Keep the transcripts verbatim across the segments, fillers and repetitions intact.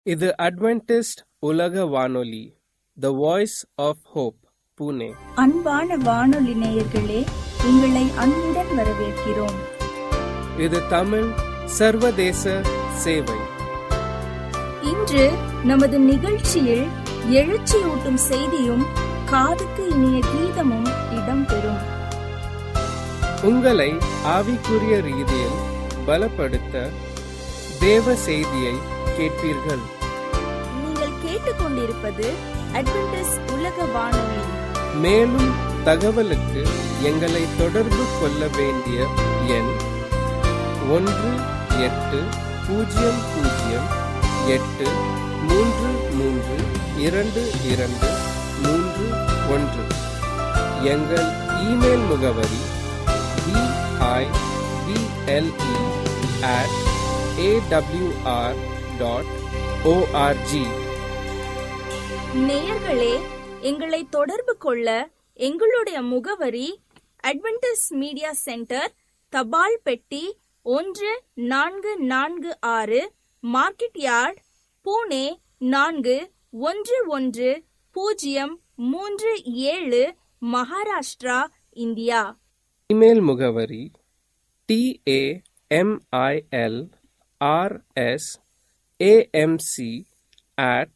இது அட்வென்டிஸ்ட் உலக வானொலி, the voice of hope, Pune. அன்பான வானொலி நேயர்களே, உங்களை அன்புடன் வரவேற்கிறோம். இது தமிழ் சர்வதேச சேவை. இன்று நமது நிகழ்ச்சியில் எழுச்சியூட்டும் செய்தியும் காதுக்கு இனிய கீதமும் இடம்பெறும். உங்களை ஆவிக்குரிய ரீதியில் பலப்படுத்த தேவ செய்தியை கேட்பீர்கள். நீங்கள் கேட்டுக்கொண்டிருப்பது அட்வென்டிஸ்ட் உலக வானொலி. மேலும் தகவலுக்கு எங்களை தொடர்பு கொள்ள வேண்டிய எண் ஒன்று எட்டு பூஜ்ஜியம் பூஜ்ஜியம் எட்டு மூன்று மூன்று இரண்டு இரண்டு மூன்று ஒன்று. எங்கள் இமெயில் முகவரி B I B L E at A W R dot O R G. நேயர்களே, எங்களை தொடர்பு கொள்ள எங்களுடைய முகவரி அட்வென்டிஸ்ட் மீடியா சென்டர், தபால் பெட்டி ஒன்று நான்கு நான்கு ஆறு, மார்க்கெட் யார்ட், புனே நான்கு ஒன்று ஒன்று பூஜ்ஜியம் மூன்று ஏழு, மகாராஷ்டிரா, இந்தியா. இமெயில் முகவரி டிஏஎம்ஐஎல் RS AMC at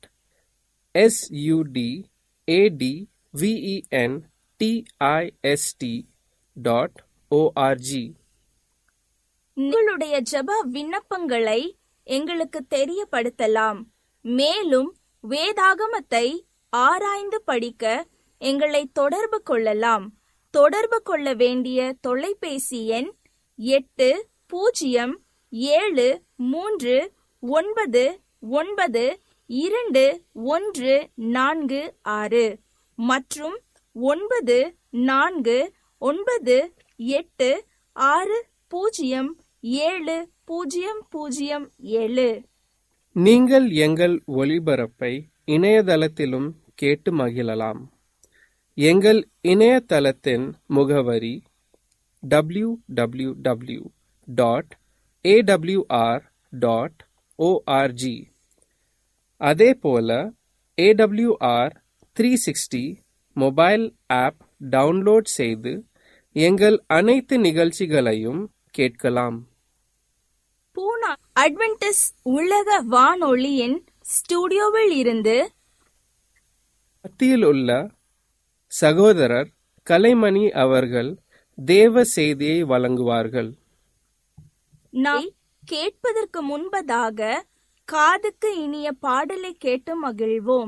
SUDATVEN DIST dot O R G. உங்களுடைய ஜெப விண்ணப்பங்களை எங்களுக்கு தெரியப்படுத்தலாம். மேலும் வேதாகமத்தை ஆராய்ந்து படிக்க எங்களை தொடர்பு கொள்ளலாம். தொடர்பு கொள்ள வேண்டிய தொலைபேசி எண் எட்டு பூஜ்ஜியம் ஏழு மூன்று ஒன்பது ஒன்பது இரண்டு ஒன்று நான்கு ஆறு மற்றும் ஒன்பது நான்கு ஒன்பது எட்டு ஆறு பூஜ்ஜியம் ஏழு பூஜ்ஜியம் பூஜ்ஜியம் ஏழு. நீங்கள் எங்கள் ஒளிபரப்பை இணையதளத்திலும் கேட்டு மகிழலாம். எங்கள் இணையதளத்தின் முகவரி W W W dot A W R dot O R G. அதே போல A W R three sixty mobile app download செய்து எங்கள் அனைத்து நிகழ்ச்சிகளையும் கேட்கலாம். பூனா அட்வென்டிஸ்ட் உலக வானொலியின் ஸ்டுடியோவில் இருந்து மத்தியில் உள்ள சகோதரர் கலைமணி அவர்கள் தேவ செய்தியை வழங்குவார்கள். நாம் கேட்பதற்கு முன்பதாக காதுக்கு இனிய பாடலை கேட்டு மகிழ்வோம்.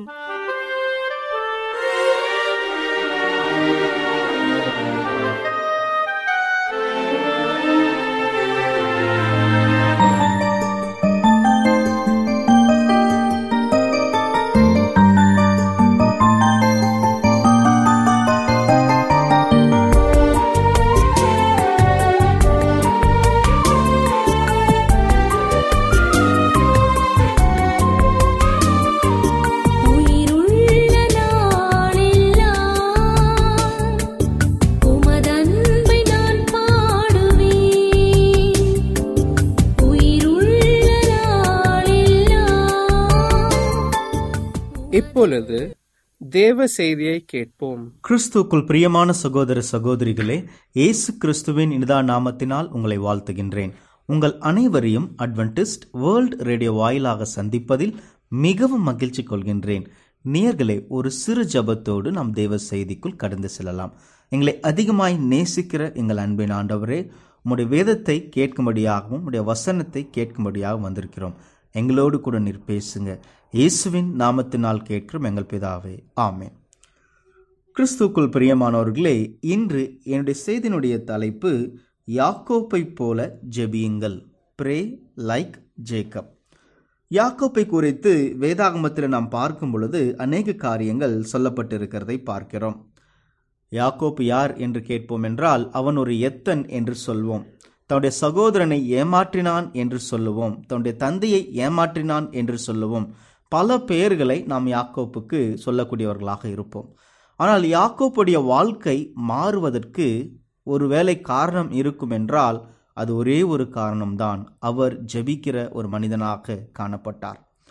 இப்பொழுது தேவ செய்தியை கேட்போம். கிறிஸ்துக்குள் பிரியமான சகோதர சகோதரிகளே, இயேசு கிறிஸ்துவின் இனிதா நாமத்தினால் உங்களை வாழ்த்துகின்றேன். உங்கள் அனைவரையும் அட்வென்டிஸ்ட் வேர்ல்ட் ரேடியோ வாயிலாக சந்திப்பதில் மிகவும் மகிழ்ச்சி கொள்கின்றேன். நேயர்களே, ஒரு சிறு ஜபத்தோடு நாம் தேவ செய்திக்குள் கடந்து செல்லலாம். எங்களை அதிகமாய் நேசிக்கிற எங்கள் அன்பின் ஆண்டவரே, உம்முடைய வேதத்தை கேட்கும்படியாகவும் உம்முடைய வசனத்தை கேட்கும்படியாகவும் வந்திருக்கிறோம். எங்களோடு கூட நீர் பேசுங்க. இயேசுவின் நாமத்தினால் கேட்கிறோம் எங்கள் பிதாவே, ஆமென். கிறிஸ்துக்குள் பிரியமானவர்களே, இன்று என்னுடைய செய்தியினுடைய தலைப்பு யாக்கோப்பை போல ஜெபியுங்கள், ப்ரே லைக் ஜேக்கப். யாக்கோப்பை குறித்து வேதாகமத்தில் நாம் பார்க்கும் பொழுது அநேக காரியங்கள் சொல்லப்பட்டிருக்கிறதை பார்க்கிறோம். யாக்கோப்பு யார் என்று கேட்போம் என்றால், அவன் ஒரு எத்தன் என்று சொல்வோம். தன்னுடைய சகோதரனை ஏமாற்றினான் என்று சொல்லுவோம். தன்னுடைய தந்தையை ஏமாற்றினான் என்று சொல்லுவோம். பல பெயர்களை நாம் யாக்கோப்புக்கு சொல்லக்கூடியவர்களாக இருப்போம். ஆனால் யாக்கோப்புடைய வாழ்க்கை மாறுவதற்கு ஒருவேளை காரணம் இருக்கும் என்றால் அது ஒரே ஒரு காரணம்தான். அவர் ஜெபிக்கிற ஒரு மனிதனாக காணப்பட்டார்.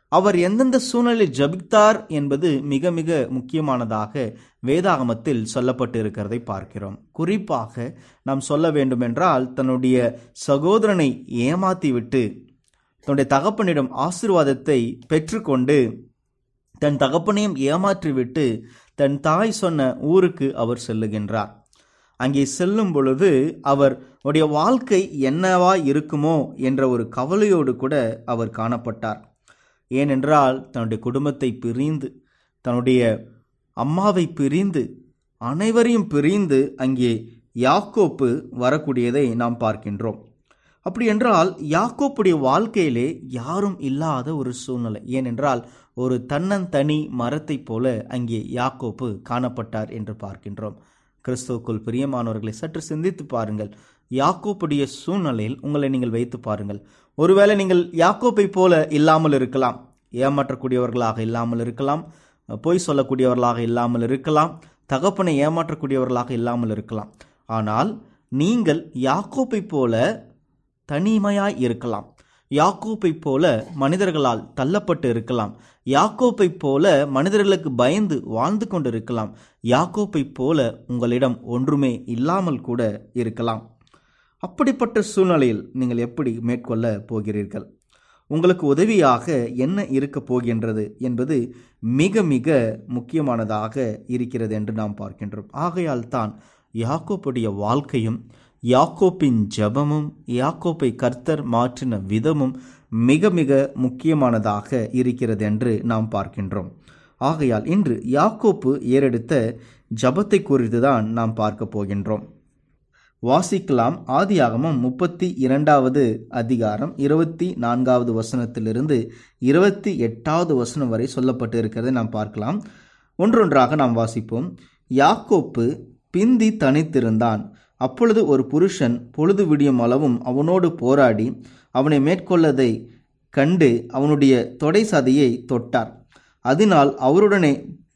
அவர் எந்தெந்த சூழ்நிலையில் ஜபித்தார் என்பது மிக மிக முக்கியமானதாக வேதாகமத்தில் சொல்லப்பட்டு இருக்கிறதை பார்க்கிறோம். குறிப்பாக நாம் சொல்ல வேண்டுமென்றால், தன்னுடைய சகோதரனை ஏமாத்திவிட்டு தன்னுடைய தகப்பனிடம் ஆசீர்வாதத்தை பெற்றுக்கொண்டு தன் தகப்பனையும் ஏமாற்றிவிட்டு தன் தாய் சொன்ன ஊருக்கு அவர் செல்லுகின்றார். அங்கே செல்லும் பொழுது அவர் உடைய வாழ்க்கை என்னவா இருக்குமோ என்ற ஒரு கவலையோடு கூட அவர் காணப்பட்டார். ஏனென்றால் தன்னுடைய குடும்பத்தை பிரிந்து, தன்னுடைய அம்மாவை பிரிந்து, அனைவரையும் பிரிந்து அங்கே யாக்கோப்பு வரக்கூடியதை நாம் பார்க்கின்றோம். அப்படி என்றால் யாக்கோப்புடைய வாழ்க்கையிலே யாரும் இல்லாத ஒரு சூழ்நிலை. ஏனென்றால் ஒரு தன்னந்தனி மரத்தை போல அங்கே யாக்கோப்பு காணப்பட்டார் என்று பார்க்கின்றோம். கிறிஸ்துவுக்குள் பிரியமானவர்களை சற்று சிந்தித்து பாருங்கள். யாக்கோப்புடைய சூழ்நிலையில் உங்களை நீங்கள் வைத்து பாருங்கள். ஒருவேளை நீங்கள் யாக்கோப்பை போல இல்லாமல் இருக்கலாம், ஏமாற்றக்கூடியவர்களாக இல்லாமல் இருக்கலாம், பொய் சொல்லக்கூடியவர்களாக இல்லாமல் இருக்கலாம், தகப்பனை ஏமாற்றக்கூடியவர்களாக இல்லாமல் இருக்கலாம். ஆனால் நீங்கள் யாக்கோப்பை போல தனிமையாய் இருக்கலாம், யாக்கோப்பை போல மனிதர்களால் தள்ளப்பட்டு இருக்கலாம், யாக்கோப்பை போல மனிதர்களுக்கு பயந்து வாழ்ந்து கொண்டு இருக்கலாம், யாக்கோப்பை போல உங்களிடம் ஒன்றுமே இல்லாமல் கூட இருக்கலாம். அப்படிப்பட்ட சூழ்நிலையில் நீங்கள் எப்படி மேற்கொள்ள போகிறீர்கள்? உங்களுக்கு உதவியாக என்ன இருக்க போகின்றது என்பது மிக மிக முக்கியமானதாக இருக்கிறது என்று நாம் பார்க்கின்றோம். ஆகையால் தான் யாக்கோப்புடைய வாழ்க்கையும் யாக்கோப்பின் ஜெபமும் யாக்கோப்பை கர்த்தர் மாற்றின விதமும் மிக மிக முக்கியமானதாக இருக்கிறது என்று நாம் பார்க்கின்றோம். ஆகையால் இன்று யாக்கோப்பு ஏறெடுத்த ஜெபத்தை குறித்து தான் நாம் பார்க்க போகின்றோம். வாசிக்கலாம். ஆதியாகமம் முப்பத்தி இரண்டாவது அதிகாரம் இருபத்தி நான்காவது வசனத்திலிருந்து இருபத்தி எட்டாவது வசனம் வரை சொல்லப்பட்டு இருக்கிறதை நாம் பார்க்கலாம். ஒன்றொன்றாக நாம் வாசிப்போம். யாக்கோப்பு பிந்தி தனித்திருந்தான். அப்பொழுது ஒரு புருஷன் பொழுது விடியும் அளவும் அவனோடு போராடி அவனை மேற்கொள்ளதை கண்டு அவனுடைய தொடை சதையை தொட்டார். அதனால் அவருடனே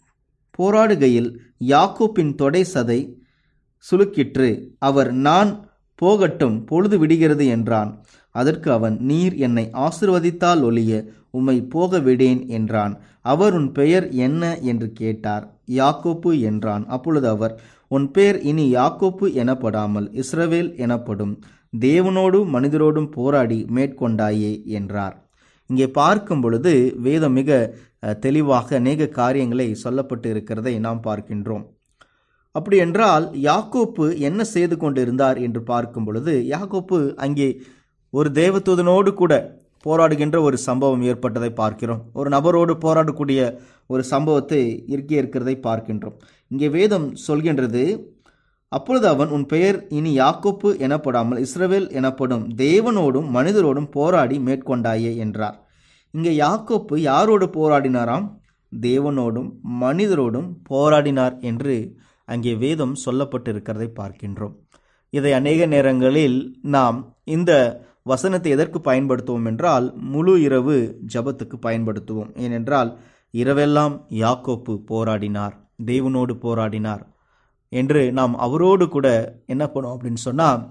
போராடுகையில் யாக்கோப்பின் தொடை சதை சுலுக்கிற்று. அவர், நான் போகட்டும், பொழுது விடுகிறது என்றான். அதற்கு அவன், நீர் என்னை ஆசீர்வதித்தால் ஒழிய உம்மை போக விடேன் என்றான். அவர், உன் பெயர் என்ன என்று கேட்டார். யாக்கோப்பு என்றான். அப்பொழுது அவர், உன் பெயர் இனி யாக்கோப்பு எனப்படாமல் இஸ்ரவேல் எனப்படும், தேவனோடும் மனிதரோடும் போராடி மேற்கொண்டாயே என்றார். இங்கே பார்க்கும் பொழுது வேதம் மிக தெளிவாக அநேக காரியங்களை சொல்லப்பட்டு இருக்கிறதை நாம் பார்க்கின்றோம். அப்படி என்றால் யாக்கோப்பு என்ன செய்து கொண்டு இருந்தார் என்று பார்க்கும் பொழுது, யாக்கோப்பு அங்கே ஒரு தேவதூதனோடு கூட போராடுகின்ற ஒரு சம்பவம் ஏற்பட்டதை பார்க்கிறோம். ஒரு நபரோடு போராடக்கூடிய ஒரு சம்பவத்தை இறுக்கி இருக்கிறதை பார்க்கின்றோம். இங்கே வேதம் சொல்கின்றது, அப்பொழுது அவன், உன் பெயர் இனி யாக்கோப்பு எனப்படாமல் இஸ்ரவேல் எனப்படும், தேவனோடும் மனிதரோடும் போராடி மேற்கொண்டாயே என்றார். இங்கே யாக்கோப்பு யாரோடு போராடினாராம்? தேவனோடும் மனிதரோடும் போராடினார் என்று அங்கே வேதம் சொல்லப்பட்டிருக்கிறதை பார்க்கின்றோம். இதை அநேக நேரங்களில் நாம் இந்த வசனத்தை எதற்கு பயன்படுத்துவோம் என்றால், முழு இரவு ஜபத்துக்கு பயன்படுத்துவோம். ஏனென்றால் இரவெல்லாம் யாக்கோப்பு போராடினார், தேவனோடு போராடினார் என்று நாம் அவரோடு கூட என்ன பண்ணுவோம் அப்படின்னு சொன்னால்,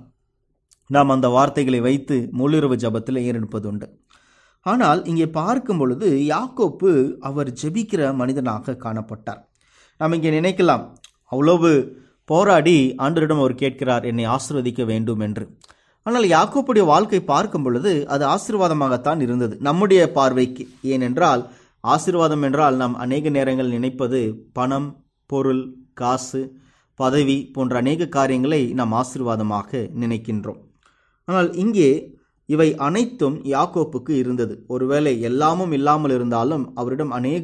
நாம் அந்த வார்த்தைகளை வைத்து முழு இரவு ஜபத்தில் ஏறெடுப்பது உண்டு. ஆனால் இங்கே பார்க்கும் பொழுது யாக்கோப்பு அவர் ஜெபிக்கிற மனிதனாக காணப்பட்டார். நாம் இங்கே நினைக்கலாம், அவ்வளவு போராடி ஆண்டவரிடம் அவர் கேட்கிறார், என்னை ஆசீர்வதிக்க வேண்டும் என்று. ஆனால் யாக்கோப்புடைய வாழ்க்கை பார்க்கும் பொழுது அது ஆசீர்வாதமாகத்தான் இருந்தது நம்முடைய பார்வைக்கு. ஏனென்றால் ஆசீர்வாதம் என்றால் நாம் அநேக நேரங்கள் நினைப்பது பணம், பொருள், காசு, பதவி போன்ற அநேக காரியங்களை நாம் ஆசீர்வாதமாக நினைக்கின்றோம். ஆனால் இங்கே இவை அனைத்தும் யாக்கோப்புக்கு இருந்தது. ஒருவேளை எல்லாமும் இல்லாமல் இருந்தாலும் அவரிடம் அநேக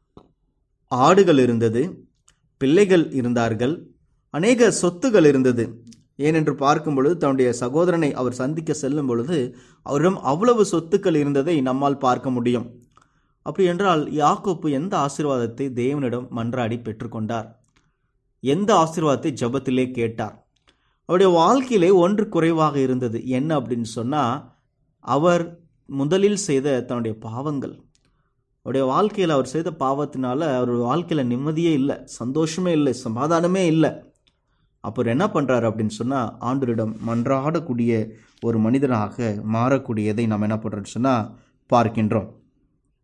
ஆடுகள் இருந்தது, பிள்ளைகள் இருந்தார்கள், அநேக சொத்துகள் இருந்தது. ஏனென்று பார்க்கும் பொழுது தன்னுடைய சகோதரனை அவர் சந்திக்க செல்லும் பொழுது அவரிடம் அவ்வளவு சொத்துக்கள் இருந்ததை நம்மால் பார்க்க முடியும். அப்படி என்றால் யாக்கோப்பு எந்த ஆசீர்வாதத்தை தேவனிடம் மன்றாடி பெற்றுக்கொண்டார்? எந்த ஆசீர்வாதத்தை ஜெபத்திலே கேட்டார்? அவருடைய வாழ்க்கையிலே ஒன்று குறைவாக இருந்தது. என்ன அப்படின்னு சொன்னால், அவர் முதலில் செய்த தன்னுடைய பாவங்கள். அவருடைய வாழ்க்கையில் அவர் செய்த பாவத்தினால அவருடைய வாழ்க்கையில் நிம்மதியே இல்லை, சந்தோஷமே இல்லை, சமாதானமே இல்லை. அப்புறம் என்ன பண்ணுறாரு அப்படின்னு சொன்னால், ஆண்டவரிடம் மன்றாடக்கூடிய ஒரு மனிதனாக மாறக்கூடியதை நாம் என்ன பண்ணுறோன்னு சொன்னால் பார்க்கின்றோம்.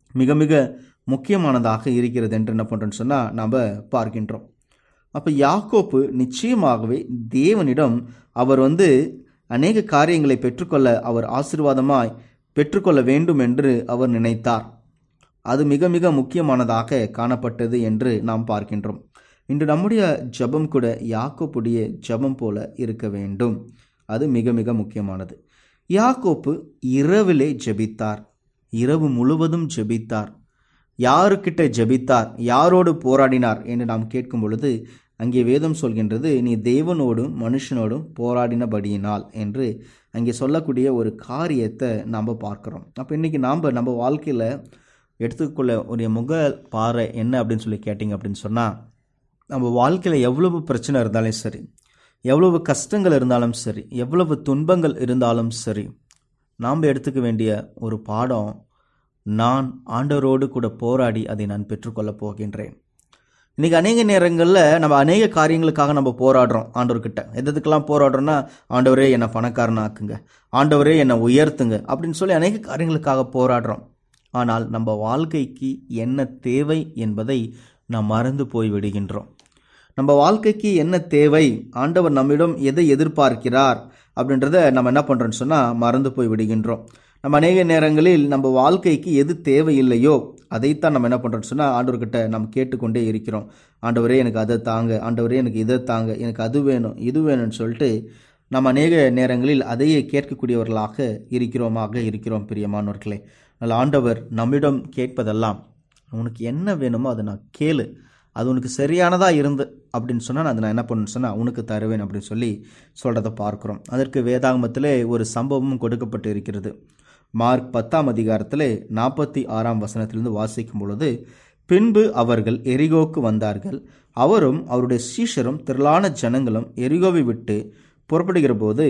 மிக மிக முக்கியமானதாக இருக்கிறது என்று என்ன பண்ணுறோன்னு சொன்னால் நாம் பார்க்கின்றோம். அப்போ யாக்கோப்பு நிச்சயமாகவே தேவனிடம் அவர் வந்து அநேக காரியங்களை பெற்றுக்கொள்ள அவர் ஆசீர்வாதமாய் பெற்றுக்கொள்ள வேண்டும் என்று அவர் நினைத்தார். அது மிக மிக முக்கியமானதாக காணப்பட்டது என்று நாம் பார்க்கின்றோம். இன்று நம்முடைய ஜெபம் கூட யாக்கோப்புடைய ஜெபம் போல இருக்க வேண்டும். அது மிக மிக முக்கியமானது. யாக்கோப்பு இரவிலே ஜெபித்தார், இரவு முழுவதும் ஜெபித்தார். யாருக்கிட்ட ஜெபித்தார், யாரோடு போராடினார் என்று நாம் கேட்கும் பொழுது அங்கே வேதம் சொல்கின்றது, நீ தேவனோடும் மனுஷனோடும் போராடினபடியினால் என்று அங்கே சொல்லக்கூடிய ஒரு காரியத்தை நாம் பார்க்குறோம். அப்போ இன்றைக்கி நாம் நம்ம வாழ்க்கையில் எடுத்துக்கொள்ள ஒரு முக பாறை என்ன அப்படின்னு சொல்லி கேட்டிங்க அப்படின்னு சொன்னால், நம்ம வாழ்க்கையில் எவ்வளவு பிரச்சனை இருந்தாலும் சரி, எவ்வளவு கஷ்டங்கள் இருந்தாலும் சரி, எவ்வளவு துன்பங்கள் இருந்தாலும் சரி, நாம் எடுத்துக்க வேண்டிய ஒரு பாடம், நான் ஆண்டவரோடு கூட போராடி அதை நான் பெற்றுக்கொள்ளப் போகின்றேன். இன்றைக்கி அநேக நேரங்களில் நம்ம அநேக காரியங்களுக்காக நம்ம போராடுறோம் ஆண்டவர்கிட்ட. எதுக்கெல்லாம் போராடுறோன்னா, ஆண்டவரே என்னை பணக்காரனாக்குங்க, ஆண்டவரே என்னை உயர்த்துங்க அப்படின்னு சொல்லி அநேக காரியங்களுக்காக போராடுறோம். ஆனால் நம்ம வாழ்க்கைக்கு என்ன தேவை என்பதை நாம் மறந்து போய் விடுகின்றோம். நம்ம வாழ்க்கைக்கு என்ன தேவை, ஆண்டவர் நம்மிடம் எதை எதிர்பார்க்கிறார் அப்படின்றத நம்ம என்ன பண்ணுறோன்னு சொன்னால் மறந்து போய் விடுகின்றோம். நம்ம அநேக நேரங்களில் நம்ம வாழ்க்கைக்கு எது தேவையில்லையோ அதைத்தான் நம்ம என்ன பண்ணுறோன்னு சொன்னால் ஆண்டவர்கிட்ட நம்ம கேட்டுக்கொண்டே இருக்கிறோம். ஆண்டவரே எனக்கு அதை தாங்க, ஆண்டவரே எனக்கு இதை தாங்க, எனக்கு அது வேணும் இது வேணும்னு சொல்லிட்டு நம்ம அநேக நேரங்களில் அதையே கேட்கக்கூடியவர்களாக இருக்கிறோமாக இருக்கிறோம். பிரியமானவர்களே, அதனால் ஆண்டவர் நம்மிடம் கேட்பதெல்லாம், உனக்கு என்ன வேணுமோ அதை நான் கேளு, அது உனக்கு சரியானதாக இருந்து அப்படின்னு சொன்னால் அதை நான் என்ன பண்ணணும்னு சொன்னால் உனக்கு தருவேன் அப்படின்னு சொல்லி சொல்கிறத பார்க்குறோம். அதற்கு வேதாகமத்திலே ஒரு சம்பவமும் கொடுக்கப்பட்டு இருக்கிறது. மார்க் பத்தாம் அதிகாரத்தில் நாற்பத்தி ஆறாம் வசனத்திலிருந்து வாசிக்கும் பொழுது, பின்பு அவர்கள் எரிகோக்கு வந்தார்கள். அவரும் அவருடைய சீஷரும் திரளான ஜனங்களும் எரிகோவை விட்டு புறப்படுகிற போது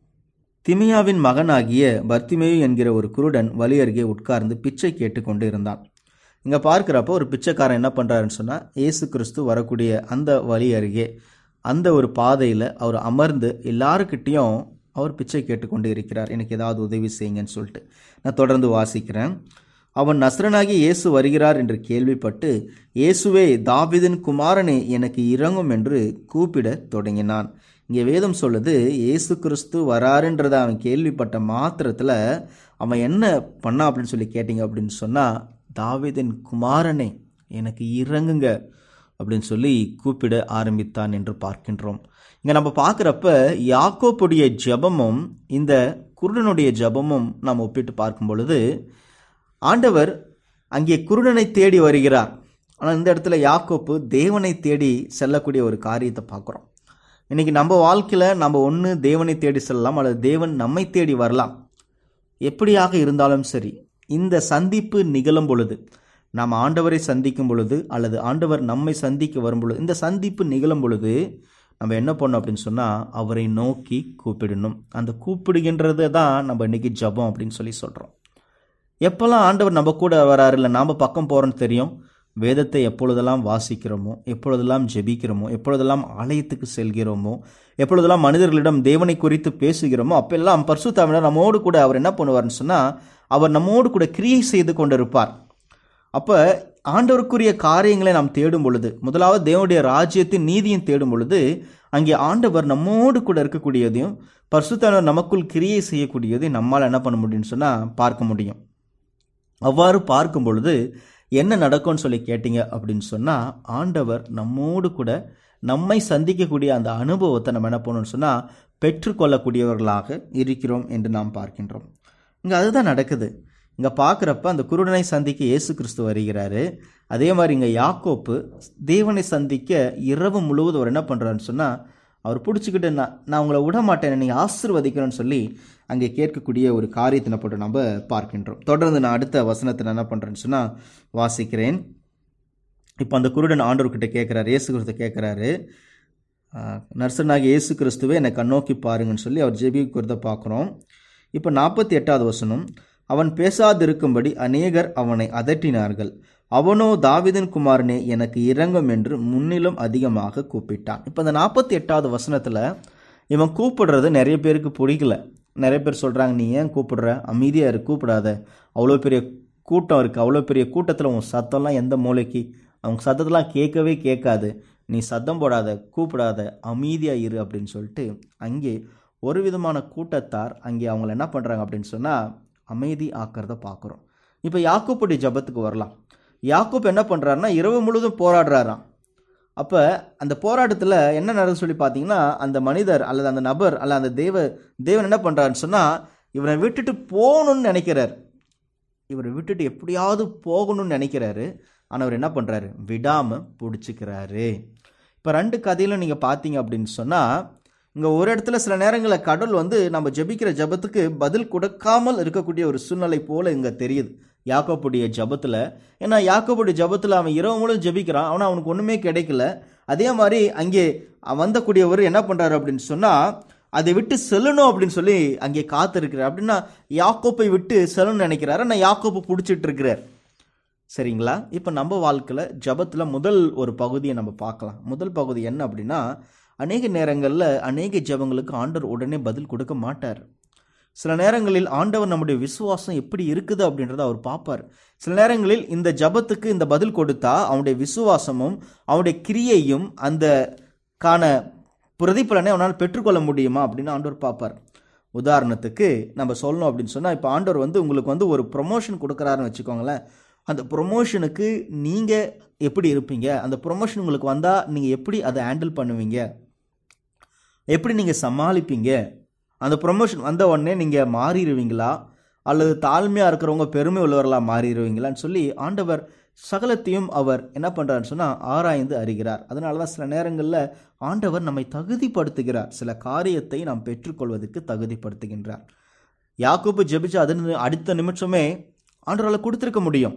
திமியாவின் மகனாகிய பர்த்திமேயு என்கிற ஒரு குருடன் வழி அருகே உட்கார்ந்து பிச்சை கேட்டு கொண்டு இருந்தான். இங்கே பார்க்குறப்போ ஒரு பிச்சைக்காரன் என்ன பண்ணுறாருன்னு சொன்னால், இயேசு கிறிஸ்து வரக்கூடிய அந்த வழி அருகே அந்த ஒரு பாதையில் அவர் அமர்ந்து எல்லாருக்கிட்டேயும் அவர் பிச்சை கேட்டுக்கொண்டு இருக்கிறார், எனக்கு ஏதாவது உதவி செய்யுங்கன்னு சொல்லிட்டு. நான் தொடர்ந்து வாசிக்கிறேன். அவன் நசரனாகி இயேசு வருகிறார் என்று கேள்விப்பட்டு, இயேசுவே தாவீதின் குமாரனே எனக்கு இரங்கும் என்று கூப்பிட தொடங்கினான். இங்கே வேதம் சொல்லுது, இயேசு கிறிஸ்து வராருன்றதை அவன் கேள்விப்பட்ட மாத்திரத்தில் அவன் என்ன பண்ணான் அப்படின்னு சொல்லி கேட்டிங்க அப்படின்னு சொன்னால், தாவீதின் குமாரனே எனக்கு இறங்குங்க அப்படின்னு சொல்லி கூப்பிட ஆரம்பித்தான் என்று பார்க்கின்றோம். இங்கே நம்ம பார்க்குறப்ப யாக்கோப்புடைய ஜெபமும் இந்த குருடனுடைய ஜெபமும் நாம் ஒப்பிட்டு பார்க்கும் பொழுது, ஆண்டவர் அங்கே குருடனை தேடி வருகிறார். ஆனால் இந்த இடத்துல யாக்கோப்பு தேவனை தேடி செல்லக்கூடிய ஒரு காரியத்தை பார்க்குறோம். இன்றைக்கி நம்ம வாழ்க்கையில் நம்ம ஒன்று தேவனை தேடி செல்லலாம், அல்லது தேவன் நம்மை தேடி வரலாம். எப்படியாக இருந்தாலும் சரி, இந்த சந்திப்பு நிகழும் பொழுது, நாம் ஆண்டவரை சந்திக்கும் பொழுது அல்லது ஆண்டவர் நம்மை சந்திக்க வரும் பொழுது, இந்த சந்திப்பு நிகழும் பொழுது நம்ம என்ன பண்ணோம் அப்படின்னு சொன்னால் அவரை நோக்கி கூப்பிடணும். அந்த கூப்பிடுகின்றது தான் நம்ம இன்றைக்கி ஜெபம் அப்படின்னு சொல்லி சொல்கிறோம். எப்போல்லாம் ஆண்டவர் நம்ம கூட வராரு, இல்லை நாம் பக்கம் போகிறோன்னு தெரியும், வேதத்தை எப்பொழுதெல்லாம் வாசிக்கிறோமோ, எப்பொழுதெல்லாம் ஜெபிக்கிறோமோ, எப்பொழுதெல்லாம் ஆலயத்துக்கு செல்கிறோமோ, எப்பொழுதெல்லாம் மனிதர்களிடம் தேவனை குறித்து பேசுகிறோமோ, அப்பெல்லாம் பரிசுத்தாவியானவர் நம்மோடு கூட அவர் என்ன பண்ணுவார்னு சொன்னால் அவர் நம்மோடு கூட கிரியை செய்து கொண்டிருப்பார். அப்போ ஆண்டவருக்குரிய காரியங்களை நாம் தேடும் பொழுது, முதலாவது தேவனுடைய ராஜ்யத்தின் நீதியும் தேடும் பொழுது, அங்கே ஆண்டவர் நம்மோடு கூட இருக்கக்கூடியதையும் பரிசுத்தாவியானவர் நமக்குள் கிரியை செய்யக்கூடியதையும் நம்மால் என்ன பண்ண முடியும்னு சொன்னால் பார்க்க முடியும். அவ்வாறு பார்க்கும் பொழுது என்ன நடக்கும்னு சொல்லி கேட்டிங்க அப்படின்னு சொன்னால், ஆண்டவர் நம்மோடு கூட நம்மை சந்திக்கக்கூடிய அந்த அனுபவத்தை நம்ம என்ன பண்ணணும்னு சொன்னால் பெற்றுக்கொள்ளக்கூடியவர்களாக இருக்கிறோம் என்று நாம் பார்க்கின்றோம். இங்கே அதுதான் நடக்குது. இங்கே பார்க்குறப்ப அந்த குருடனை சந்திக்க இயேசு கிறிஸ்து வருகிறாரு. அதே மாதிரி இங்கே யாக்கோப்பு தேவனை சந்திக்க இரவு முழுவதும் அவர் என்ன பண்ணுறாருன்னு சொன்னால், அவர் பிடிச்சிக்கிட்டு நான் நான் உங்களை விட மாட்டேன், நீங்கள் ஆசீர்வதிக்கிறேன்னு சொல்லி அங்கே கேட்கக்கூடிய ஒரு காரியத்தினை போட்டு நம்ம பார்க்கின்றோம். தொடர்ந்து நான் அடுத்த வசனத்தை நான் என்ன பண்ணுறேன்னு சொன்னால் வாசிக்கிறேன். இப்போ அந்த குருடன் ஆண்டவர்கிட்ட கேட்குறாரு, இயேசு கிறிஸ்து கேட்குறாரு, நர்சனாகிய இயேசு கிறிஸ்துவே என்னை கண்ணோக்கி பாருங்கன்னு சொல்லி அவர் ஜெபிக்கிறத பார்க்குறோம். இப்போ நாற்பத்தி எட்டாவது வசனம், அவன் பேசாதிருக்கும்படி அநேகர் அவனை அதட்டினார்கள். அவனோ தாவீதின் குமாரனே எனக்கு இரங்கும் என்று முன்னிலும் அதிகமாக கூப்பிட்டான். இப்போ இந்த நாற்பத்தி எட்டாவது வசனத்தில் இவன் கூப்பிடுறது நிறைய பேருக்கு பிடிக்கல. நிறைய பேர் சொல்கிறாங்க, நீ ஏன் கூப்பிடுற, அமைதியாக இரு, கூப்பிடாத, அவ்வளோ பெரிய கூட்டம் இருக்குது, அவ்வளோ பெரிய கூட்டத்தில் உன் சத்தம்லாம் எந்த மூளைக்கு, அவங்க சத்தத்தெல்லாம் கேட்கவே கேட்காது, நீ சத்தம் போடாத, கூப்பிடாத, அமைதியாக இரு அப்படின்னு சொல்லிட்டு அங்கே ஒரு விதமான கூட்டத்தார் அங்கே அவங்கள என்ன பண்ணுறாங்க அப்படின்னு சொன்னால் அமைதி ஆக்கிறத பார்க்குறோம். இப்போ யாக்கோப்புடைய ஜபத்துக்கு வரலாம். யாக்கோப் என்ன பண்ணுறாருன்னா இரவு முழுவதும் போராடுறாராம். அப்போ அந்த போராட்டத்தில் என்ன நடக்குது சொல்லி பார்த்தீங்கன்னா, அந்த மனிதர் அல்லது அந்த நபர் அல்ல அந்த தேவ தேவன் என்ன பண்ணுறாருன்னு சொன்னால் இவரை விட்டுட்டு போகணும்னு நினைக்கிறார். இவரை விட்டுட்டு எப்படியாவது போகணும்னு நினைக்கிறாரு. ஆனால் அவர் என்ன பண்ணுறாரு, விடாமல் பிடிச்சிக்கிறாரு. இப்போ ரெண்டு கதையிலும் நீங்கள் பார்த்தீங்க அப்படின்னு சொன்னால், இங்கே ஒரு இடத்துல சில நேரங்களில் கடவுள் வந்து நம்ம ஜெபிக்கிற ஜபத்துக்கு பதில் கொடுக்காமல் இருக்கக்கூடிய ஒரு சூழ்நிலை போல் இங்கே தெரியுது யாக்கோப்புடைய ஜபத்தில். ஏன்னா யாக்கோப்புடைய ஜபத்தில் அவன் இரவு முழுவதும் ஜெபிக்கிறான், ஆனால் அவனுக்கு ஒன்றுமே கிடைக்கல. அதே மாதிரி அங்கே வந்தக்கூடியவர் என்ன பண்ணுறாரு அப்படின்னு சொன்னால் அதை விட்டு செல்லணும் அப்படின்னு சொல்லி அங்கே காத்திருக்கிறார். அப்படின்னா யாக்கோப்பை விட்டு செல்லணும்னு நினைக்கிறாரு, ஆனால் யாக்கோப்பை பிடிச்சிட்டு இருக்கிறார். சரிங்களா? இப்போ நம்ம வாழ்க்கையில் ஜபத்தில் முதல் ஒரு பகுதியை நம்ம பார்க்கலாம். முதல் பகுதி என்ன அப்படின்னா, அநேக நேரங்களில் அநேக ஜபங்களுக்கு ஆண்டவர் உடனே பதில் கொடுக்க மாட்டார். சில நேரங்களில் ஆண்டவர் நம்முடைய விசுவாசம் எப்படி இருக்குது அப்படின்றத அவர் பார்ப்பார். சில நேரங்களில் இந்த ஜபத்துக்கு இந்த பதில் கொடுத்தா அவனுடைய விசுவாசமும் அவனுடைய கிரியையும் அந்த காண பிரதிபலனை அவனால் பெற்றுக்கொள்ள முடியுமா அப்படின்னு ஆண்டவர் பார்ப்பார். உதாரணத்துக்கு நம்ம சொல்லணும் அப்படின்னு சொன்னால், இப்போ ஆண்டவர் வந்து உங்களுக்கு வந்து ஒரு ப்ரொமோஷன் கொடுக்குறாருன்னு வச்சுக்கோங்களேன். அந்த ப்ரொமோஷனுக்கு நீங்கள் எப்படி இருப்பீங்க, அந்த ப்ரொமோஷன் உங்களுக்கு வந்தால் நீங்கள் எப்படி அதை ஹேண்டில் பண்ணுவீங்க, எப்படி நீங்கள் சமாளிப்பீங்க, அந்த ப்ரொமோஷன் வந்த உடனே நீங்கள் மாறிடுவீங்களா அல்லது தாழ்மையாக இருக்கிறவங்க பெருமை உள்ளவர்களாக மாறிடுவீங்களான்னு சொல்லி ஆண்டவர் சகலத்தையும் அவர் என்ன பண்ணுறாருன்னு சொன்னால் ஆராய்ந்து அறிகிறார். அதனால தான் சில நேரங்களில் ஆண்டவர் நம்மை தகுதிப்படுத்துகிறார், சில காரியத்தை நாம் பெற்றுக்கொள்வதற்கு தகுதிப்படுத்துகின்றார். யாக்கோபு ஜெபிச்சு அது அடுத்த நிமிஷமே ஆண்டவரால் கொடுத்துருக்க முடியும்,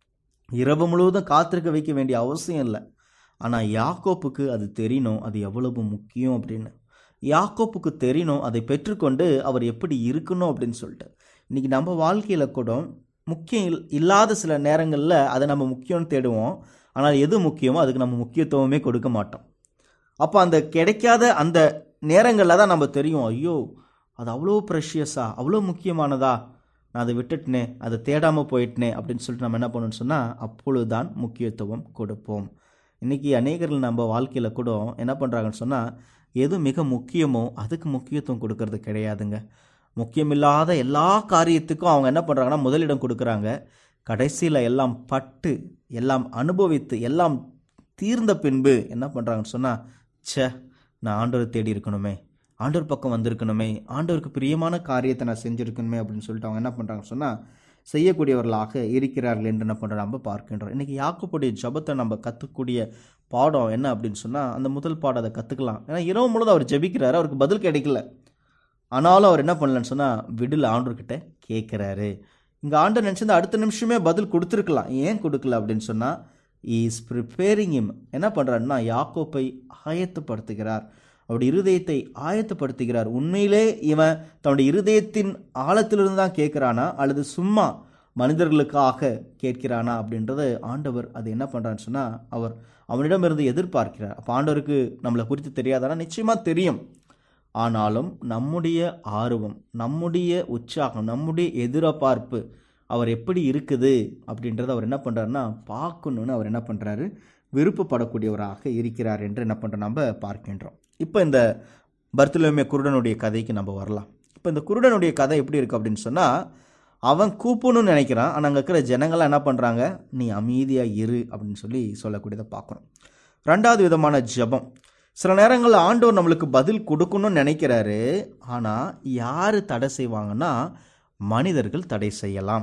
இரவு முழுவதும் காத்திருக்க வைக்க வேண்டிய அவசியம் இல்லை. ஆனால் யாக்கோப்புக்கு அது தெரியணும் அது எவ்வளவு முக்கியம் அப்படின்னு. யாக்கோப்புக்கு தெரியணும் அதை பெற்றுக்கொண்டு அவர் எப்படி இருக்கணும் அப்படின்னு சொல்லிட்டு. இன்றைக்கி நம்ம வாழ்க்கையில் கூட முக்கியம் இல்லாத சில நேரங்களில் அதை நம்ம முக்கியம்னு தேடுவோம், ஆனால் எது முக்கியமோ அதுக்கு நம்ம முக்கியத்துவமே கொடுக்க மாட்டோம். அப்போ அந்த கிடைக்காத அந்த நேரங்களில் தான் நம்ம தெரியும், ஐயோ அது அவ்வளோ ப்ரெஷியஸா, அவ்வளோ முக்கியமானதா, நான் அதை விட்டுட்டனே, அதை தேடாமல் போயிட்டனே அப்படின்னு சொல்லிட்டு நம்ம என்ன பண்ணணும்னு சொன்னால் அப்பொழுது தான் முக்கியத்துவம் கொடுப்போம். இன்றைக்கி அநேகர்கள் நம்ம வாழ்க்கையில் கூட என்ன பண்ணுறாங்கன்னு சொன்னால், எது மிக முக்கியமோ அதுக்கு முக்கியத்துவம் கொடுக்கறது கிடையாதுங்க. முக்கியமில்லாத எல்லா காரியத்துக்கும் அவங்க என்ன பண்ணுறாங்கன்னா முதலிடம் கொடுக்குறாங்க. கடைசியில் எல்லாம் பட்டு எல்லாம் அனுபவித்து எல்லாம் தீர்ந்த பின்பு என்ன பண்ணுறாங்கன்னு சொன்னால், சே நான் ஆண்டவரை தேடி இருக்கணுமே, ஆண்டவர் பக்கம் வந்திருக்கணுமே, ஆண்டவருக்கு பிரியமான காரியத்தை நான் செஞ்சுருக்கணுமே அப்படின்னு சொல்லிட்டு அவங்க என்ன பண்ணுறாங்கன்னு சொன்னால் செய்யக்கூடியவர்களாக இருக்கிறார்கள் என்று என்ன பண்ணுறோம் நம்ம பார்க்கின்றோம். இன்றைக்கி யாக்கோப்புடைய ஜபத்தை நம்ம கற்றுக்கூடிய பாடம் என்ன அப்படின்னு சொன்னால், அந்த முதல் பாடம் அதை கற்றுக்கலாம். ஏன்னா இரவு முழுவதும் அவர் ஜபிக்கிறாரு, அவருக்கு பதில் கிடைக்கல, ஆனாலும் அவர் என்ன பண்ணலன்னு சொன்னால் விடல, ஆண்டவர்கிட்ட கேட்குறாரு. இங்கே ஆண்டவர் நினச்சிருந்தா அடுத்த நிமிஷமே பதில் கொடுத்துருக்கலாம், ஏன் கொடுக்கல அப்படின்னு சொன்னால் இஸ் ப்ரிப்பேரிங் ஹிம். என்ன பண்ணுறாருன்னா யாக்கோப்பை ஆயத்தப்படுத்துகிறார், அவருடைய இருதயத்தை ஆயத்தப்படுத்துகிறார். உண்மையிலே இவன் தன்னுடைய இருதயத்தின் ஆழத்திலிருந்து தான் கேட்குறானா அல்லது சும்மா மனிதர்களுக்காக கேட்கிறானா அப்படின்றத ஆண்டவர் அது என்ன பண்ணுறான்னு சொன்னால் அவர் அவனிடமிருந்து எதிர்பார்க்கிறார். அப்போ ஆண்டவருக்கு நம்மளை குறித்து தெரியாதானா? நிச்சயமாக தெரியும். ஆனாலும் நம்முடைய ஆர்வம், நம்முடைய உற்சாகம், நம்முடைய எதிர்பார்ப்பு அவர் எப்படி இருக்குது அப்படின்றத அவர் என்ன பண்ணுறாருன்னா பார்க்கணுன்னு அவர் என்ன பண்ணுறாரு, விருப்பப்படக்கூடியவராக இருக்கிறார் என்று என்ன பண்ணுறோம் நம்ம பார்க்கின்றோம். இப்போ இந்த பர்த்தலோமே குருடனுடைய கதைக்கு நம்ம வரலாம். இப்போ இந்த குருடனுடைய கதை எப்படி இருக்குது அப்படின்னு சொன்னால், அவன் கூப்பிடணும்னு நினைக்கிறான், ஆனால் அங்கே இருக்கிற ஜனங்கள்லாம் என்ன பண்ணுறாங்க, நீ அமைதியாக இரு அப்படின்னு சொல்லி சொல்லக்கூடியதை பார்க்குறோம். ரெண்டாவது விதமான ஜபம். சில நேரங்களில் ஆண்டவர் நம்மளுக்கு பதில் கொடுக்கணும்னு நினைக்கிறாரு, ஆனால் யார் தடை செய்வாங்கன்னா மனிதர்கள் தடை செய்யலாம்.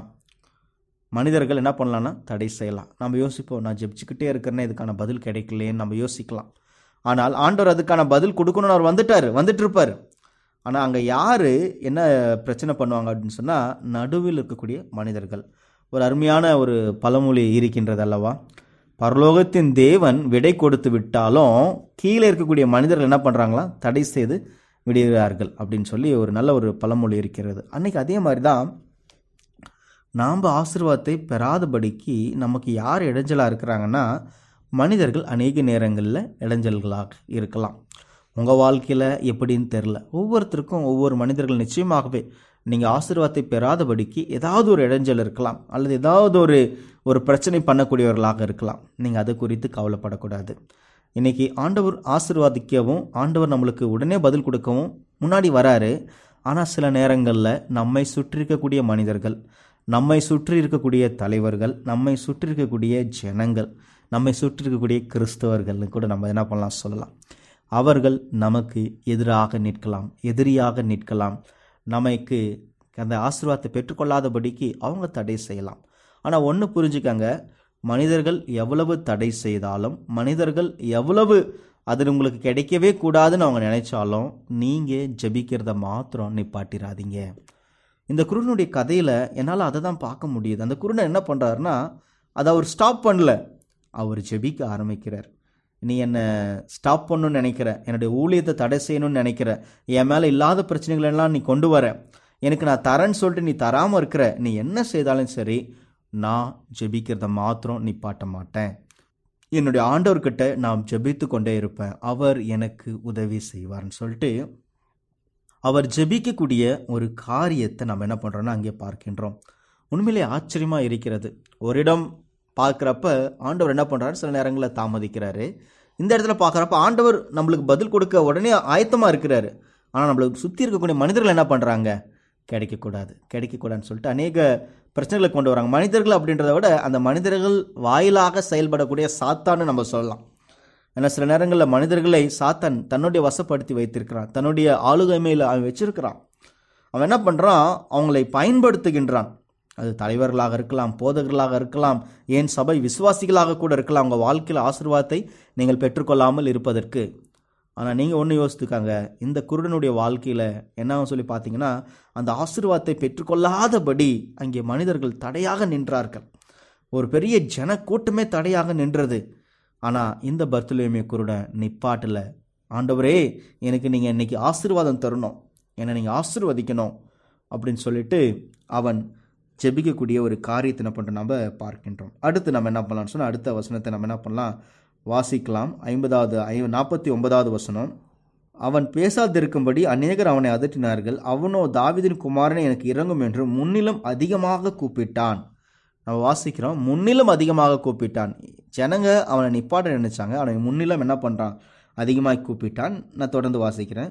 மனிதர்கள் என்ன பண்ணலான்னா தடை செய்யலாம். நம்ம யோசிப்போம், நான் ஜெபிச்சுக்கிட்டே இருக்கிறேன்னா இதுக்கான பதில் கிடைக்கலேன்னு நம்ம யோசிக்கலாம். ஆனால் ஆண்டவர் அதுக்கான பதில் கொடுக்கணும்னு அவர் வந்துட்டார், வந்துட்டு இருப்பார். ஆனால் அங்கே யார் என்ன பிரச்சனை பண்ணுவாங்க அப்படின்னு சொன்னால் நடுவில் இருக்கக்கூடிய மனிதர்கள். ஒரு அருமையான ஒரு பழமொழி இருக்கின்றது அல்லவா, பரலோகத்தின் தேவன் விடை கொடுத்து விட்டாலும் கீழே இருக்கக்கூடிய மனிதர்கள் என்ன பண்ணுறாங்களா, தடை செய்து விடுகிறார்கள் அப்படின்னு சொல்லி ஒரு நல்ல ஒரு பழமொழி இருக்கிறது. அன்னைக்கு அதே மாதிரி தான் நாம் ஆசீர்வாதத்தை பெறாதபடிக்கு நமக்கு யார் இடைஞ்சலாக இருக்கிறாங்கன்னா மனிதர்கள் அநேக நேரங்களில் இடைஞ்சல்களாக இருக்கலாம். உங்கள் வாழ்க்கையில் எப்படின்னு தெரில, ஒவ்வொருத்தருக்கும் ஒவ்வொரு மனிதர்கள் நிச்சயமாகவே நீங்கள் ஆசீர்வாதத்தை பெறாதபடிக்கு ஏதாவது ஒரு இடைஞ்சல் இருக்கலாம், அல்லது ஏதாவது ஒரு ஒரு பிரச்சனை பண்ணக்கூடியவர்களாக இருக்கலாம். நீங்கள் அது குறித்து கவலைப்படக்கூடாது. இன்றைக்கி ஆண்டவர் ஆசீர்வாதிக்கவும் ஆண்டவர் நம்மளுக்கு உடனே பதில் கொடுக்கவும் முன்னாடி வராரு. ஆனால் சில நேரங்களில் நம்மை சுற்றி இருக்கக்கூடிய மனிதர்கள், நம்மை சுற்றி இருக்கக்கூடிய தலைவர்கள், நம்மை சுற்றி இருக்கக்கூடிய ஜனங்கள், நம்மை சுற்றி இருக்கக்கூடிய கிறிஸ்தவர்கள்னு கூட நம்ம என்ன பண்ணலாம் சொல்லலாம். அவர்கள் நமக்கு எதிராக நிற்கலாம், எதிரியாக நிற்கலாம். நமக்கு அந்த ஆசீர்வாதத்தை பெற்றுக்கொள்ளாதபடிக்கு அவங்க தடை செய்யலாம். ஆனால் ஒன்று புரிஞ்சுக்கங்க, மனிதர்கள் எவ்வளவு தடை செய்தாலும், மனிதர்கள் எவ்வளவு அது உங்களுக்கு கிடைக்கவே கூடாதுன்னு அவங்க நினைச்சாலும், நீங்கள் ஜெபிக்கிறத மாத்திரம் நிப்பாட்டிடாதீங்க. இந்த குருடனுடைய கதையில் என்னால் அதை தான் பார்க்க முடியுது. அந்த குருடன் என்ன பண்ணுறாருன்னா, அதை அவர் ஸ்டாப் பண்ணல, அவர் ஜெபிக்க ஆரம்பிக்கிறார். நீ என்னை ஸ்டாப் பண்ணணும்னு நினைக்கிற, என்னுடைய ஊழியத்தை தடை செய்யணும்னு நினைக்கிற, என் மேலே இல்லாத பிரச்சனைகளெல்லாம் நீ கொண்டு வர, எனக்கு நான் தரேன்னு சொல்லிட்டு நீ தராமல் இருக்கிற, நீ என்ன செய்தாலும் சரி, நான் ஜெபிக்கிறத மாத்திரம் நிப்பாட்ட மாட்டேன். என்னுடைய ஆண்டவர்கிட்ட நான் ஜெபித்து கொண்டே இருப்பேன், அவர் எனக்கு உதவி செய்வார்னு சொல்லிட்டு அவர் ஜெபிக்கக்கூடிய ஒரு காரியத்தை நம்ம என்ன பண்ணுறோன்னா அங்கே பார்க்கின்றோம். உண்மையிலே ஆச்சரியமாக இருக்கிறது. ஒரு இடம் பார்க்குறப்ப ஆண்டவர் என்ன பண்ணுறாரு, சில நேரங்களில் தாமதிக்கிறாரு. இந்த இடத்துல பார்க்குறப்ப ஆண்டவர் நம்மளுக்கு பதில் கொடுக்க உடனே ஆயத்தமாக இருக்கிறாரு. ஆனால் நம்மளுக்கு சுற்றி இருக்கக்கூடிய மனிதர்கள் என்ன பண்ணுறாங்க, கிடைக்கக்கூடாது கிடைக்கக்கூடாதுன்னு சொல்லிட்டு அநேக பிரச்சனைகளை கொண்டு வராங்க. மனிதர்கள் அப்படின்றத விட அந்த மனிதர்கள் வாயிலாக செயல்படக்கூடிய சாத்தான்னு நம்ம சொல்லலாம். ஏன்னா சில நேரங்களில் மனிதர்களை சாத்தான் தன்னுடைய வசப்படுத்தி வைத்திருக்கிறான், தன்னுடைய ஆளுகைமையில் அவன் வச்சிருக்கிறான். அவன் என்ன பண்ணுறான், அவங்களை பயன்படுத்துகின்றான். அது தலைவர்களாக இருக்கலாம், போதகர்களாக இருக்கலாம், ஏன் சபை விசுவாசிகளாக கூட இருக்கலாம். அவங்க வாழ்க்கையில் ஆசீர்வாதத்தை நீங்கள் பெற்றுக்கொள்ளாமல் இருப்பதற்கு. ஆனால் நீங்கள் ஒன்று யோசித்துக்காங்க, இந்த குருடனுடைய வாழ்க்கையில் என்ன சொல்லி பார்த்தீங்கன்னா, அந்த ஆசீர்வாதத்தை பெற்றுக்கொள்ளாதபடி அங்கே மனிதர்கள் தடையாக நின்றார்கள். ஒரு பெரிய ஜன கூட்டமே தடையாக நின்றது. ஆனால் இந்த பர்த்தலோமேயு குருடன் நிப்பாட்டில், ஆண்டவரே எனக்கு நீங்கள் இன்னைக்கு ஆசீர்வாதம் தரணும், என்னை நீங்கள் ஆசீர்வதிக்கணும் அப்படின்னு சொல்லிட்டு அவன் ஜெபிக்கக்கூடிய ஒரு காரியத்தை என்ன பண்ணுறோம் நம்ம பார்க்கின்றோம். அடுத்து நம்ம என்ன பண்ணலாம்னு சொன்னால், அடுத்த வசனத்தை நம்ம என்ன பண்ணலாம் வாசிக்கலாம். ஐம்பதாவது ஐ நாற்பத்தி ஒன்பதாவது வசனம். அவன் பேசாதிருக்கும்படி அநேகர் அவனை அதட்டினார்கள். அவனோ தாவீதின் குமாரனை எனக்கு இறங்கும் என்று முன்னிலும் அதிகமாக கூப்பிட்டான். நம்ம வாசிக்கிறோம், முன்னிலும் அதிகமாக கூப்பிட்டான். ஜனங்க அவனை நிப்பாட்ட நினைச்சாங்க, அவனை முன்னிலும் என்ன பண்ணுறான், அதிகமாக கூப்பிட்டான். நான் தொடர்ந்து வாசிக்கிறேன்.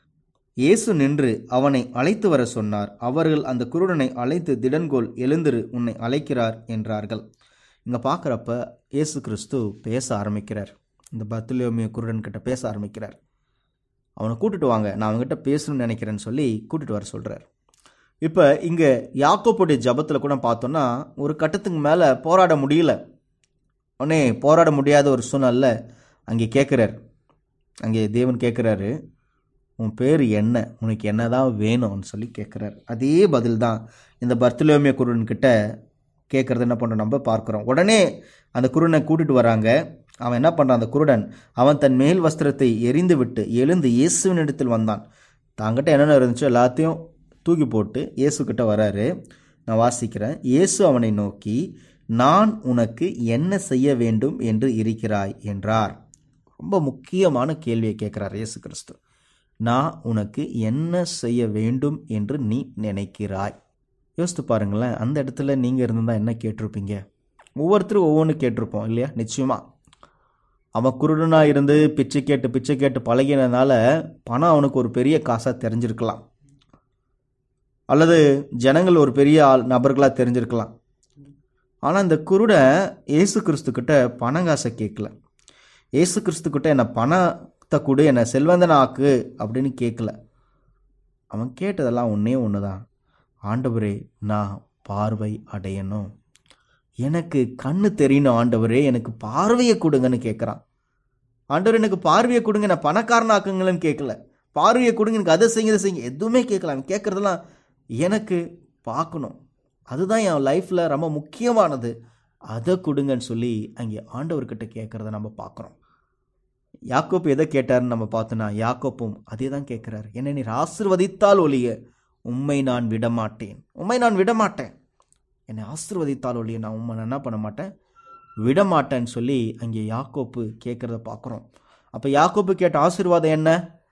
இயேசு நின்று அவனை அழைத்து வர சொன்னார். அவர்கள் அந்த குருடனை அழைத்து, திடன்கோல், எழுந்திரு, உன்னை அழைக்கிறார் என்றார்கள். இங்கே பார்க்குறப்ப இயேசு கிறிஸ்து பேச ஆரம்பிக்கிறார். இந்த பர்த்தலோமேயு குருடன் கிட்ட பேச ஆரம்பிக்கிறார். அவனை கூட்டிட்டு வாங்க, நான் அவங்ககிட்ட பேசணும்னு நினைக்கிறேன்னு சொல்லி கூட்டிட்டு வர சொல்கிறார். இப்போ இங்கே யாக்கோப்புடைய ஜபத்தில் கூட பார்த்தோன்னா, ஒரு கட்டத்துக்கு மேலே போராட முடியல, உடனே போராட முடியாத ஒரு சூழ்நிலை அங்கே கேட்குறார். அங்கே தேவன் கேட்குறாரு, உன் பேர் என்ன, உனக்கு என்ன தான் வேணும்னு சொல்லி கேட்குறாரு. அதே பதில் தான் இந்த பர்த்தலோமேயு குருடன்கிட்ட கேட்குறது என்ன பண்ணுறோம் நம்ம பார்க்குறோம். உடனே அந்த குருடனை கூட்டிட்டு வராங்க. அவன் என்ன பண்ணுறான், அந்த குருடன் அவன் தன் மேல் வஸ்திரத்தை எரிந்து விட்டு எழுந்து இயேசுவின் இடத்தில் வந்தான். தாங்கிட்ட என்னென்ன இருந்துச்சோ எல்லாத்தையும் தூக்கி போட்டு இயேசுக்கிட்ட வராரு. நான் வாசிக்கிறேன். இயேசு அவனை நோக்கி, நான் உனக்கு என்ன செய்ய வேண்டும் என்று இருக்கிறாய் என்றார். ரொம்ப முக்கியமான கேள்வியை கேட்குறார் இயேசு கிறிஸ்து. நான் உனக்கு என்ன செய்ய வேண்டும் என்று நீ நினைக்கிறாய்? யோசித்து பாருங்களேன், அந்த இடத்துல நீங்கள் இருந்தால் என்ன கேட்டிருப்பீங்க? ஒவ்வொருத்தரும் ஒவ்வொன்று கேட்டிருப்போம் இல்லையா? நிச்சயமாக. அவன் குருடனாக இருந்து பிச்சை கேட்டு பிச்சை கேட்டு பழகினதுனால பணம் அவனுக்கு ஒரு பெரிய காசாக தெரிஞ்சிருக்கலாம், அல்லது ஜனங்கள் ஒரு பெரிய ஆள் நபர்களாக தெரிஞ்சிருக்கலாம். ஆனால் இந்த குருடன் இயேசு கிறிஸ்துக்கிட்ட பணங்காசை கேட்கல. இயேசு கிறிஸ்துக்கிட்ட என்னை பணத்தை கொடு, என்னை செல்வந்தனாக்கு அப்படின்னு கேட்கல. அவன் கேட்டதெல்லாம் ஒன்றே ஒன்று தான், ஆண்டவரே நான் பார்வை அடையணும், எனக்கு கண்ணு தெரியணும், ஆண்டவரே எனக்கு பார்வையை கொடுங்கன்னு கேட்குறான். ஆண்டவர் எனக்கு பார்வையை கொடுங்க, நான் பணக்காரனாக்குங்களன்னு கேட்கல. பார்வையை கொடுங்க, எனக்கு அதை செய்யுங்க இதை செய்யுங்க எதுவுமே கேட்கல. அவன் கேட்குறதெல்லாம் எனக்கு பார்க்கணும், அதுதான் என் லைஃப்பில் ரொம்ப முக்கியமானது, அதை கொடுங்கன்னு சொல்லி அங்கே ஆண்டவர்கிட்ட கேட்குறத நம்ம பார்க்குறோம். யாக்கோப்பு எதை கேட்டாருன்னு நம்ம பார்த்தோன்னா, யாக்கோப்பும் அதே தான் கேட்குறாரு. என்னை நீர் ஆசீர்வதித்தால் ஒழிய உம்மை நான் விடமாட்டேன், உம்மை நான் விடமாட்டேன், என்னை ஆசீர்வதித்தால் ஒழிய நான் உண்மை என்ன பண்ண மாட்டேன், விடமாட்டேன்னு சொல்லி அங்கே யாக்கோப்பு கேட்குறத பார்க்குறோம். அப்போ யாக்கோப்பு கேட்ட ஆசீர்வாதம் என்ன?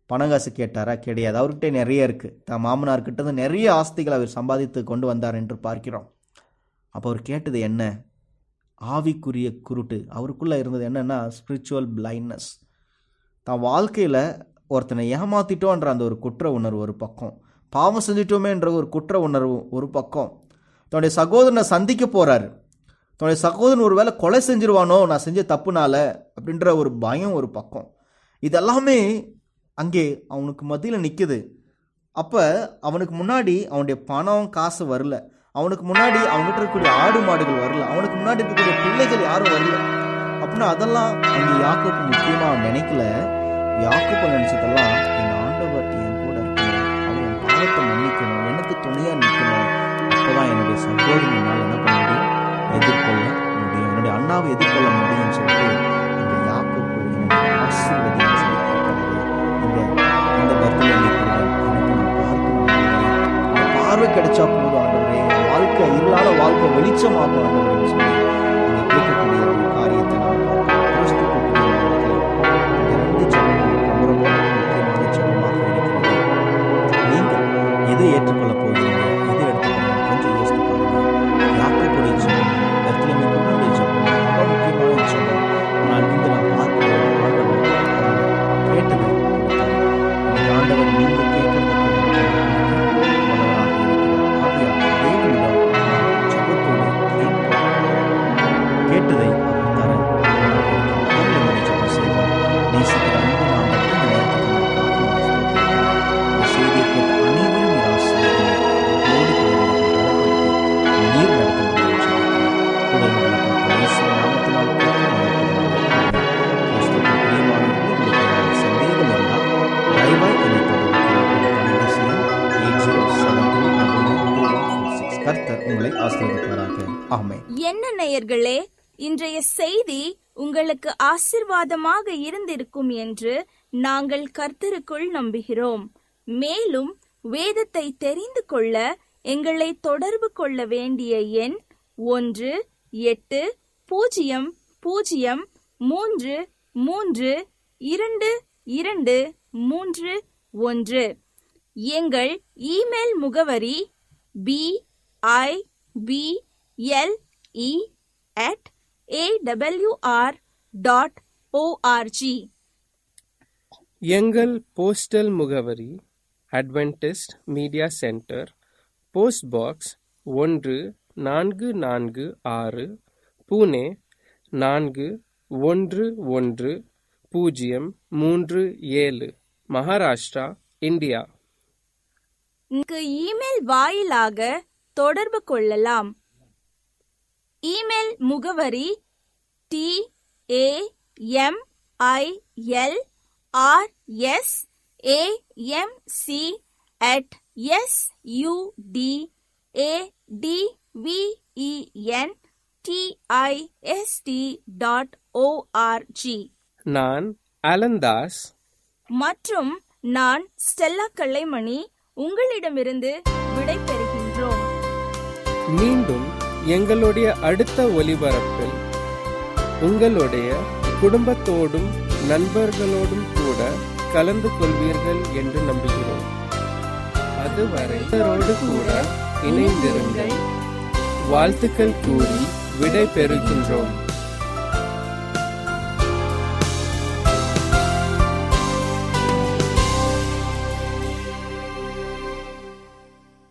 பணம் காசு கேட்டாரா? கிடையாது. அவர்கிட்ட நிறைய இருக்குது. தான் மாமனார்கிட்ட இருந்து நிறைய ஆஸ்திகளை அவர் சம்பாதித்து கொண்டு வந்தார் என்று பார்க்கிறோம். அப்போ அவர் கேட்டது என்ன? ஆவிக்குரிய குருட்டு அவருக்குள்ளே இருந்தது. என்னென்னா ஸ்பிரிச்சுவல் பிளைண்ட்னஸ். தான் வாழ்க்கையில் ஒருத்தனை ஏமாத்திட்டோன்ற அந்த ஒரு குற்ற உணர்வு ஒரு பக்கம், பாவம் செஞ்சிட்டோமேன்ற ஒரு குற்ற உணர்வு ஒரு பக்கம், தன்னுடைய சகோதரனை சந்திக்க போகிறாரு, தன்னுடைய சகோதரன் ஒரு வேளை கொலை செஞ்சிருவானோ நான் செஞ்ச தப்புனால அப்படின்ற ஒரு பயம் ஒரு பக்கம். இதெல்லாமே அங்கே அவனுக்கு மத்தியில் நிற்குது. அப்போ அவனுக்கு முன்னாடி அவனுடைய பணம் காசு வரல, அவனுக்கு முன்னாடி அவங்ககிட்ட இருக்கக்கூடிய ஆடு மாடுகள் வரல, அவனுக்கு முன்னாடி இருக்கக்கூடிய பிள்ளைகள் யாரும் வரல. அப்படின்னா அதெல்லாம் அங்கே யாக்கோப்பு முக்கியமாக அவன் நினைக்கல. யாக்கோப்பு நினைச்சதெல்லாம் என் ஆண்டவர் என் கூட இருக்கணும், அவர் என் பாவத்தை மன்னிக்கணும், எனக்கு துணையாக நிற்கணும், அப்போதான் என்னுடைய சகோதரன் என்னால் என்ன பண்ண முடியும், எதிர்கொள்ள முடியும், என்னுடைய அண்ணாவை எதிர்கொள்ள முடியும்னு சொல்லிட்டு இந்த யாக்கோப்பு என்னுடைய ஆசீர்வதின்னு சொல்லி கேட்கிறாரு. இந்த இந்த பர்த்டே எனக்கு நான் பார்க்கணும், இந்த பார்வை கிடைச்சா போதும் ஆண்டவரே, வாழ்க்கை இருளான வாழ்க்கை வெளிச்சமாகும் ஆண்டவரேன்னு சொல்லி அங்கே கேட்கக்கூடிய ஒரு காரியத்தை நாம் பார்க்கிறோம். இந்த ரெண்டு ஜபமும் ரொம்ப ரொம்ப முக்கியமான ஜபமாக இருக்கிறது. நீங்கள் எதை ஏற்றுக்கொள்ள போகிறீங்க, எதை எடுத்துக்கணும் கொஞ்சம் யோசித்து பாருங்க. யாக்கோப்புடைய ஜபம், பெத்லகேம் குருவுடைய ஜபம் ரொம்ப முக்கியமான ஜபம். ஆனால் இங்கு நாம் பார்க்கிறோம் ஆண்டவர் கேட்டது கொடுத்தார். ஆண்டவர் நீங்கள் கேட்கறது கேட்டதை அவர் தர செய்வார். நேசிக்கிற அன்பு நாம் மட்டும் செய்தியை கேட்ட அனைவரும் நீர் நடத்த சந்தேகம் இருந்தால் தயவாய் கர்த்தர் உங்களை ஆசீர்வதிப்பாராக. ஆமென். என்ன நேயர்களே, இன்றைய செய்தி உங்களுக்கு ஆசீர்வாதமாக இருந்திருக்கும் என்று நாங்கள் கர்த்தருக்குள் நம்புகிறோம். மேலும் வேதத்தை தெரிந்து கொள்ள எங்களை தொடர்பு கொள்ள வேண்டிய எண் ஒன்று எட்டு பூஜ்ஜியம் பூஜ்ஜியம் மூன்று மூன்று இரண்டு இரண்டு மூன்று ஒன்று. எங்கள் இமெயில் முகவரி B I B L E at A W R dot O R G. எங்கள் போஸ்டல் முகவரி Adventist media centre, post box ஒன்று நான்கு நான்கு ஆறு, புனே நான்கு ஒன்று ஒன்று பூஜ்ஜியம் மூன்று ஏழு, மகாராஷ்டிரா, இந்தியா. இங்கு இமெயில் வாயிலாக தொடர்பு கொள்ளலாம். இமெயில் முகவரி T A M I L R S A M C at S U D A D V E N D I S T dot O R G. நான் அலந்தாஸ் மற்றும் நான் ஸ்டெல்லா கலைமணி உங்களிடமிருந்து விடை பெறுகின்றோம். மீண்டும் எங்களுடைய அடுத்த ஒலிபரப்பில் உங்களுடைய குடும்பத்தோடும் நண்பர்களோடும் கூட கலந்து கொள்வீர்கள் என்று நம்புகிறோம். அதுவரை இவரோடு கூட இணைந்திருங்கள். வாழ்த்துக்கள் கூறி விடை பெறுகின்றோம்.